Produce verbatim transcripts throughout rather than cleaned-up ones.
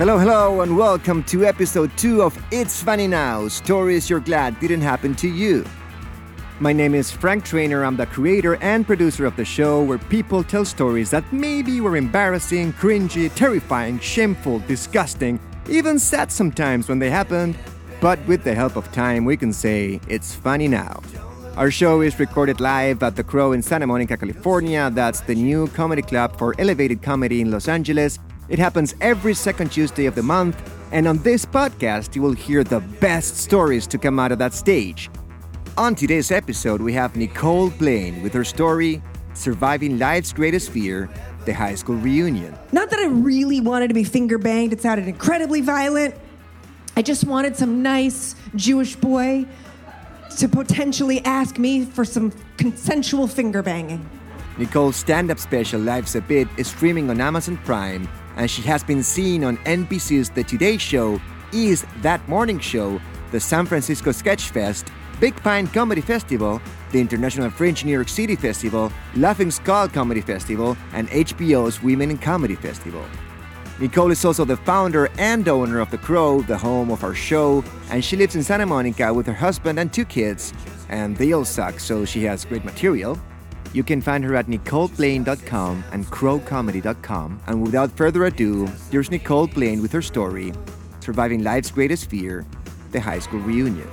Hello, hello, and welcome to episode two of It's Funny Now, stories you're glad didn't happen to you. My name is Frank Trainer. I'm the creator and producer of the show where people tell stories that maybe were embarrassing, cringy, terrifying, shameful, disgusting, even sad sometimes when they happened. But with the help of time, we can say it's funny now. Our show is recorded live at The Crow in Santa Monica, California. That's the new comedy club for elevated comedy in Los Angeles. It happens every second Tuesday of the month, and on this podcast, you will hear the best stories to come out of that stage. On today's episode, we have Nicole Blaine with her story, Surviving Life's Greatest Fear, the high school reunion. Not that I really wanted to be finger banged. It sounded incredibly violent. I just wanted some nice Jewish boy to potentially ask me for some consensual finger banging. Nicole's stand-up special, Life's a Bit, is streaming on Amazon Prime, and she has been seen on N B C's The Today Show, Is That Morning Show, the San Francisco Sketch Fest, Big Pine Comedy Festival, the International Fringe New York City Festival, Laughing Skull Comedy Festival, and H B O's Women in Comedy Festival. Nicole is also the founder and owner of The Crow, the home of our show, and she lives in Santa Monica with her husband and two kids, and they all suck, so she has great material. You can find her at nicole blaine dot com and crow comedy dot com. And without further ado, here's Nicole Blaine with her story, Surviving Life's Greatest Fear, the high school reunion.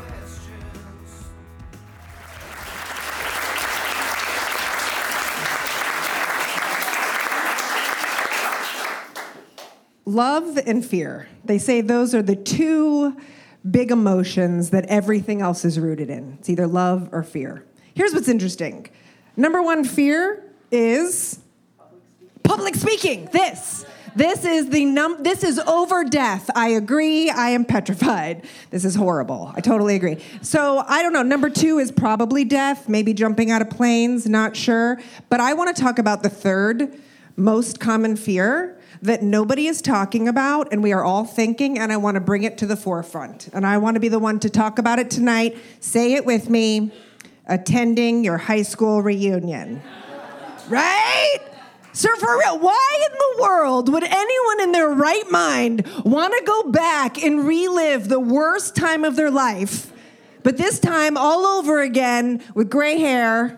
Love and fear. They say those are the two big emotions that everything else is rooted in. It's either love or fear. Here's what's interesting. Number one fear is public speaking. This. This is the num. This is over death. I agree. I am petrified. This is horrible. I totally agree. So I don't know. Number two is probably death. Maybe jumping out of planes. Not sure. But I want to talk about the third most common fear that nobody is talking about and we are all thinking, and I want to bring it to the forefront. And I want to be the one to talk about it tonight. Say it with me. Attending your high school reunion. Right? Sir, for real, why in the world would anyone in their right mind want to go back and relive the worst time of their life, but this time all over again with gray hair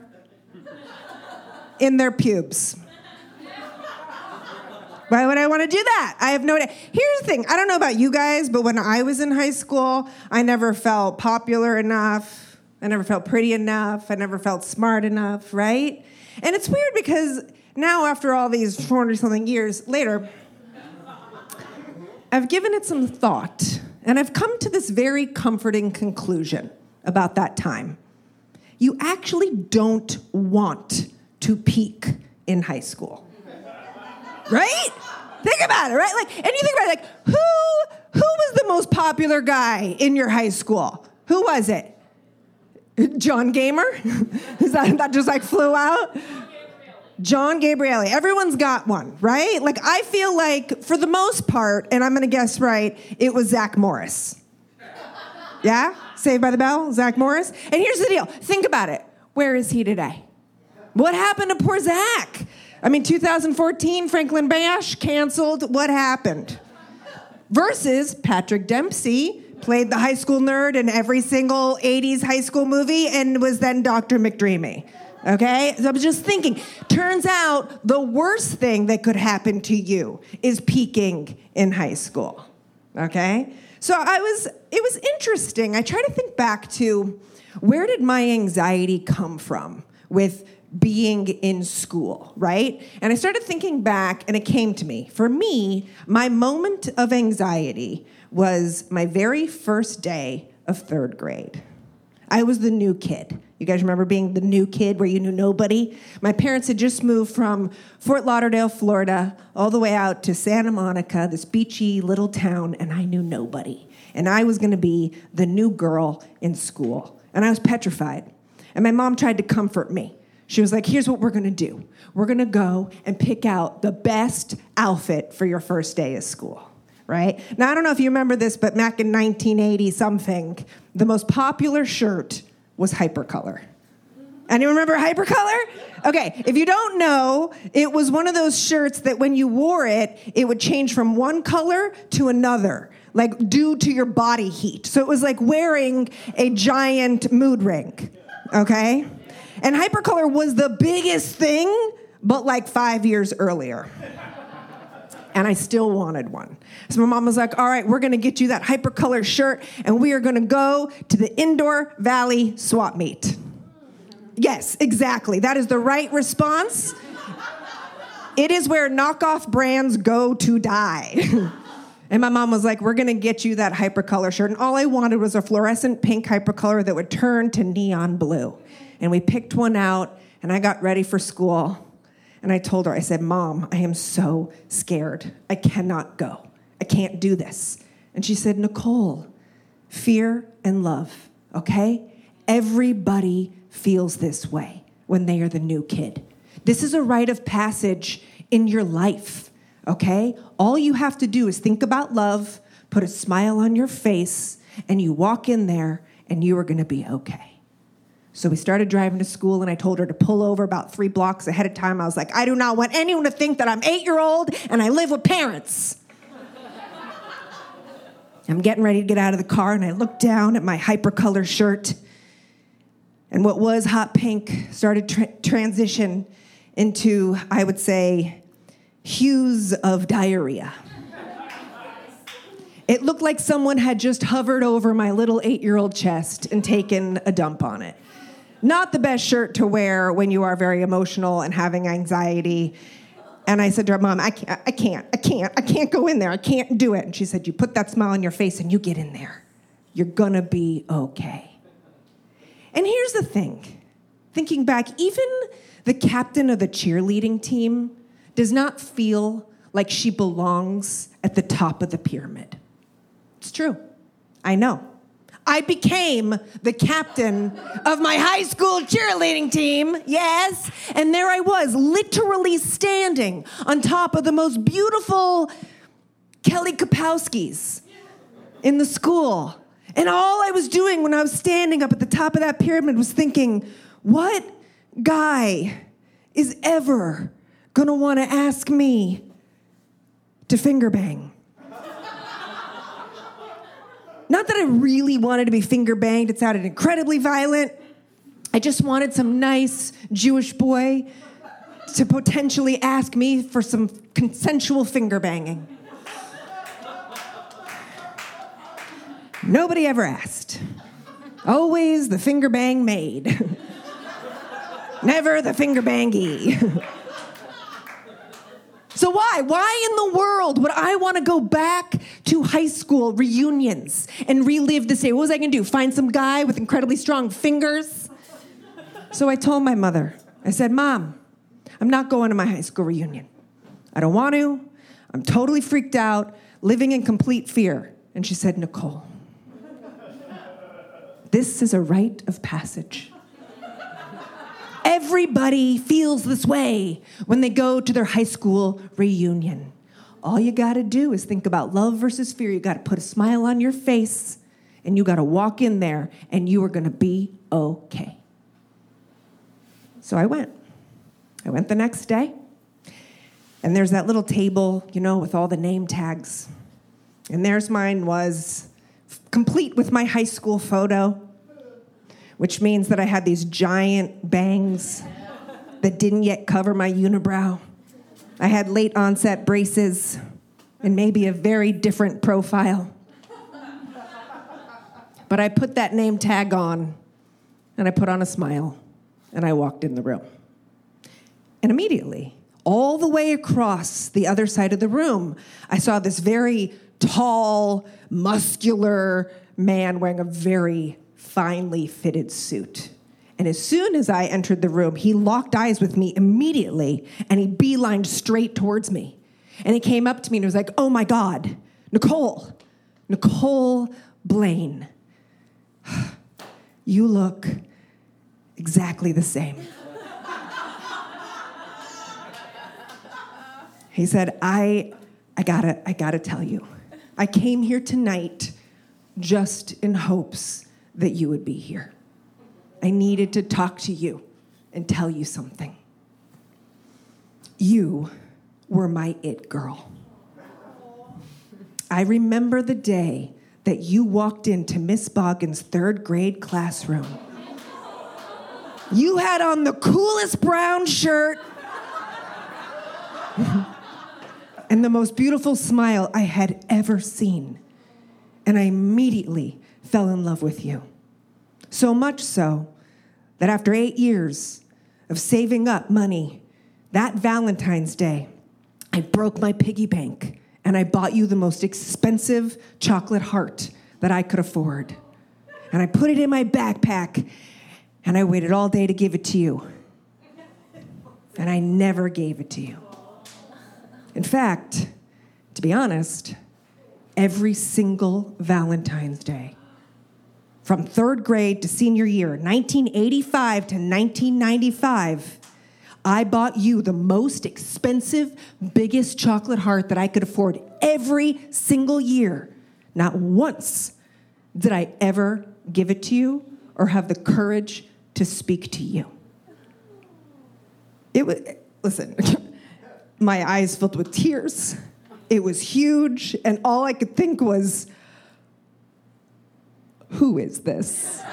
in their pubes? Why would I want to do that? I have no idea. Here's the thing. I don't know about you guys, but when I was in high school, I never felt popular enough. I never felt pretty enough. I never felt smart enough, right? And it's weird because now, after all these forty-something years later, I've given it some thought, and I've come to this very comforting conclusion about that time. You actually don't want to peak in high school. Right? Think about it, right? Like, and you think about it, like, who, who was the most popular guy in your high school? Who was it? John Gamer? Is that, that just like flew out? John Gabrielli. Everyone's got one, right? Like, I feel like, for the most part, and I'm going to guess right, it was Zach Morris. Yeah? Saved by the Bell? Zach Morris? And here's the deal. Think about it. Where is he today? What happened to poor Zach? I mean, two thousand fourteen, Franklin Bash canceled. What happened? Versus Patrick Dempsey, played the high school nerd in every single eighties high school movie and was then Doctor McDreamy. Okay? So I was just thinking, turns out the worst thing that could happen to you is peaking in high school. Okay? So I was, it was interesting. I tried to think back to where did my anxiety come from with being in school, right? And I started thinking back, and it came to me. For me, my moment of anxiety was my very first day of third grade. I was the new kid. You guys remember being the new kid where you knew nobody? My parents had just moved from Fort Lauderdale, Florida, all the way out to Santa Monica, this beachy little town, and I knew nobody. And I was going to be the new girl in school. And I was petrified. And my mom tried to comfort me. She was like, here's what we're going to do. We're going to go and pick out the best outfit for your first day of school, right? Now, I don't know if you remember this, but back in nineteen eighty something, the most popular shirt was Hypercolor. Anyone remember Hypercolor? Okay, if you don't know, it was one of those shirts that when you wore it, it would change from one color to another, like due to your body heat. So it was like wearing a giant mood ring, okay? And Hypercolor was the biggest thing, but like five years earlier. And I still wanted one. So my mom was like, all right, we're going to get you that Hypercolor shirt, and we are going to go to the Indoor Valley swap meet. Yes, exactly. That is the right response. It is where knockoff brands go to die. And my mom was like, we're going to get you that Hypercolor shirt. And all I wanted was a fluorescent pink Hypercolor that would turn to neon blue. And we picked one out, and I got ready for school. And I told her, I said, Mom, I am so scared. I cannot go. I can't do this. And she said, Nicole, fear and love, okay? Everybody feels this way when they are the new kid. This is a rite of passage in your life, okay? All you have to do is think about love, put a smile on your face, and you walk in there, and you are going to be okay. So we started driving to school, and I told her to pull over about three blocks ahead of time. I was like, I do not want anyone to think that I'm eight-year-old and I live with parents. I'm getting ready to get out of the car, and I look down at my Hypercolor shirt, and what was hot pink started to tra- transition into, I would say, hues of diarrhea. It looked like someone had just hovered over my little eight-year-old chest and taken a dump on it. Not the best shirt to wear when you are very emotional and having anxiety. And I said to her, Mom, I can't, I can't, I can't, I can't go in there. I can't do it. And she said, you put that smile on your face and you get in there. You're gonna be okay. And here's the thing. Thinking back, even the captain of the cheerleading team does not feel like she belongs at the top of the pyramid. It's true. I know. I became the captain of my high school cheerleading team, yes, and there I was, literally standing on top of the most beautiful Kelly Kapowskis in the school. And all I was doing when I was standing up at the top of that pyramid was thinking, what guy is ever gonna wanna ask me to finger bang? Not that I really wanted to be finger banged. It sounded incredibly violent. I just wanted some nice Jewish boy to potentially ask me for some consensual finger banging. Nobody ever asked. Always the finger bang made. Never the finger bangee. So why? Why in the world would I want to go back to high school reunions and relive this day? What was I going to do? Find some guy with incredibly strong fingers? So I told my mother, I said, Mom, I'm not going to my high school reunion. I don't want to. I'm totally freaked out, living in complete fear. And she said, Nicole, this is a rite of passage. Everybody feels this way when they go to their high school reunion. All you got to do is think about love versus fear. You got to put a smile on your face, and you got to walk in there, and you are going to be okay. So I went. I went the next day, and there's that little table, you know, with all the name tags. And there's mine was complete with my high school photo, which means that I had these giant bangs that didn't yet cover my unibrow. I had late onset braces and maybe a very different profile. But I put that name tag on, and I put on a smile, and I walked in the room. And immediately, all the way across the other side of the room, I saw this very tall, muscular man wearing a very finely fitted suit. And as soon as I entered the room, he locked eyes with me immediately, and he beelined straight towards me. And he came up to me and was like, oh my God, Nicole, Nicole Blaine, you look exactly the same. He said, I, I gotta, I gotta tell you, I came here tonight just in hopes that you would be here. I needed to talk to you. and tell you something. You were my it girl. I remember the day that you walked into Miss Boggin's third grade classroom. You had on the coolest brown shirt and the most beautiful smile I had ever seen. And I immediately fell in love with you. So much so that after eight years of saving up money, that Valentine's Day, I broke my piggy bank and I bought you the most expensive chocolate heart that I could afford. And I put it in my backpack and I waited all day to give it to you. And I never gave it to you. In fact, to be honest, every single Valentine's Day, from third grade to senior year, nineteen eighty-five to nineteen ninety-five, I bought you the most expensive, biggest chocolate heart that I could afford every single year. Not once did I ever give it to you or have the courage to speak to you. It was, listen, my eyes filled with tears. It was huge, and all I could think was, who is this?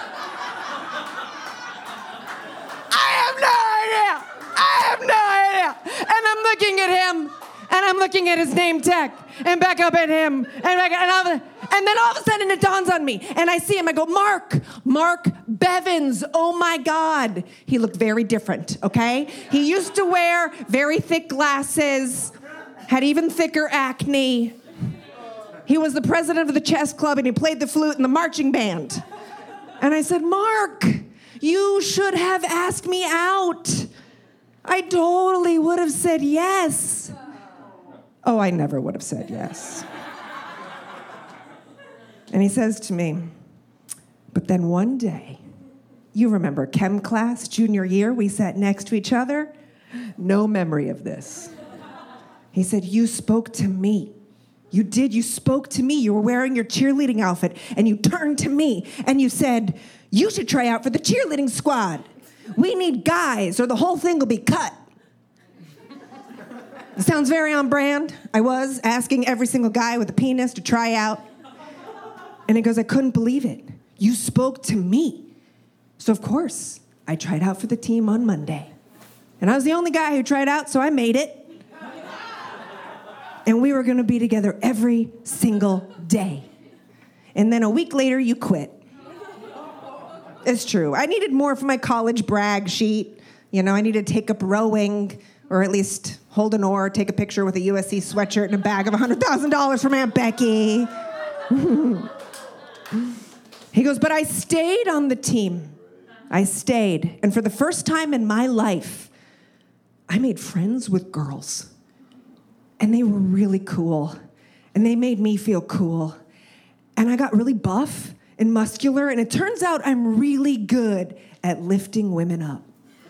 I have no idea. I have no idea. And I'm looking at him, and I'm looking at his name tag, and back up at him, and back, and, all, and then all of a sudden it dawns on me, and I see him. I go, Mark, Mark Bevins. Oh my God, he looked very different. Okay, he used to wear very thick glasses, had even thicker acne. He was the president of the chess club, and he played the flute in the marching band. And I said, Mark, you should have asked me out. I totally would have said yes. Oh, I never would have said yes. And he says to me, but then one day, you remember chem class, junior year, we sat next to each other? No memory of this. He said, you spoke to me. You did. You spoke to me. You were wearing your cheerleading outfit, and you turned to me, and you said, you should try out for the cheerleading squad. We need guys, or the whole thing will be cut. It sounds very on brand. I was asking every single guy with a penis to try out. And he goes, I couldn't believe it. You spoke to me. So, of course, I tried out for the team on Monday. And I was the only guy who tried out, so I made it. And we were going to be together every single day. And then a week later, you quit. It's true. I needed more for my college brag sheet. You know, I needed to take up rowing, or at least hold an oar, take a picture with a U S C sweatshirt and a bag of one hundred thousand dollars from Aunt Becky. He goes, but I stayed on the team. I stayed. And for the first time in my life, I made friends with girls. And they were really cool. And they made me feel cool. And I got really buff and muscular. And it turns out I'm really good at lifting women up.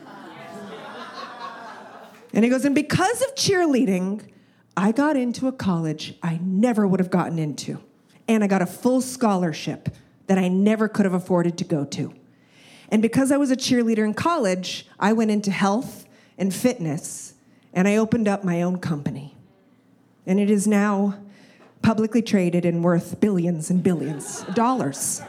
And he goes, and because of cheerleading, I got into a college I never would have gotten into. And I got a full scholarship that I never could have afforded to go to. And because I was a cheerleader in college, I went into health and fitness, and I opened up my own company. And it is now publicly traded and worth billions and billions of dollars.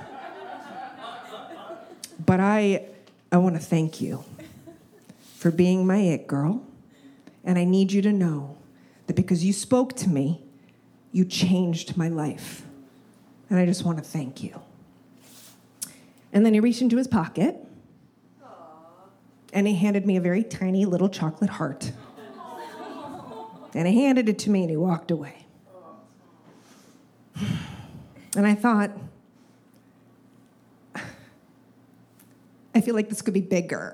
But I, I want to thank you for being my it girl. And I need you to know that because you spoke to me, you changed my life. And I just want to thank you. And then he reached into his pocket, and he handed me a very tiny little chocolate heart. And he handed it to me, and he walked away. And I thought, I feel like this could be bigger.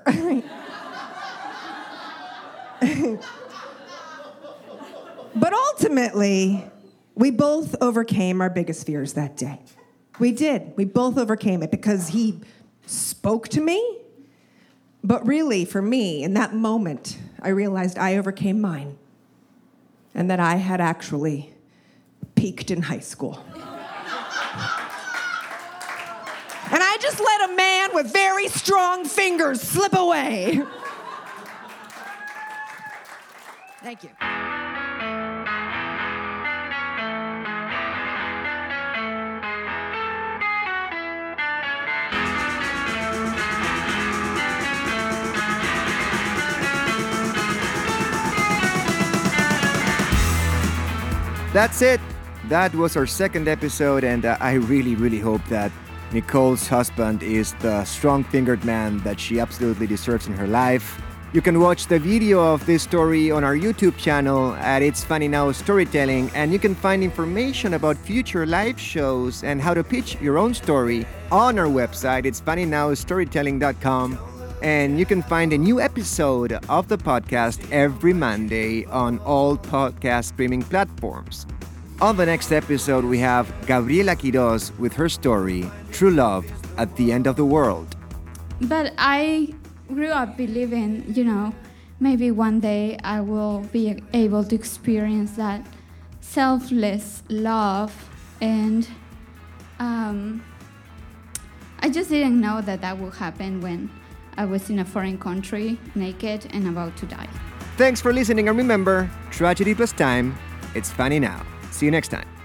But ultimately, we both overcame our biggest fears that day. We did. We both overcame it because he spoke to me. But really, for me, in that moment, I realized I overcame mine. And that I had actually peaked in high school. And I just let a man with very strong fingers slip away. Thank you. That's it. That was our second episode, and uh, I really, really hope that Nicole's husband is the strong-fingered man that she absolutely deserves in her life. You can watch the video of this story on our YouTube channel at It's Funny Now Storytelling, and you can find information about future live shows and how to pitch your own story on our website, it's funny now storytelling dot com. And you can find a new episode of the podcast every Monday on all podcast streaming platforms. On the next episode, we have Gabriela Quiroz with her story, True Love at the End of the World. But I grew up believing, you know, maybe one day I will be able to experience that selfless love. And um, I just didn't know that that would happen when I was in a foreign country, naked and about to die. Thanks for listening, and remember, tragedy plus time, it's funny now. See you next time.